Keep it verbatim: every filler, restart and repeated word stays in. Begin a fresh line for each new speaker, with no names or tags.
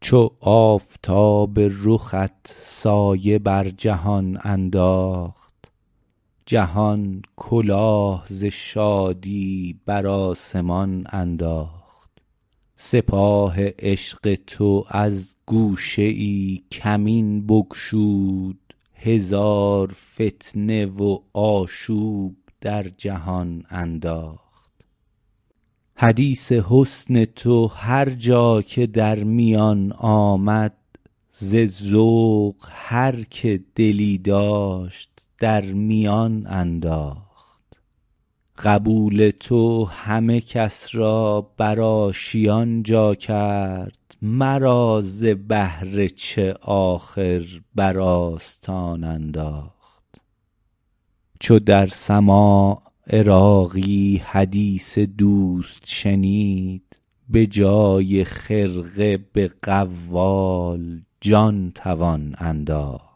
چو آفتاب رخت سایه بر جهان انداخت جهان کلاه ز شادی بر آسمان انداخت سپاه عشق تو از گوشه ای کمین بگشود هزار فتنه و آشوب در جهان انداخت حدیث حسن تو هر جا که در میان آمد ز ذوق هر که دلی داشت در میان انداخت قبول تو همه کس را بر آشیان جا کرد مرا ز بهر چه آخر بر آستان انداخت چو در سماع عراقی حدیث دوست شنید به جای خرقه به قوال جان توان انداخت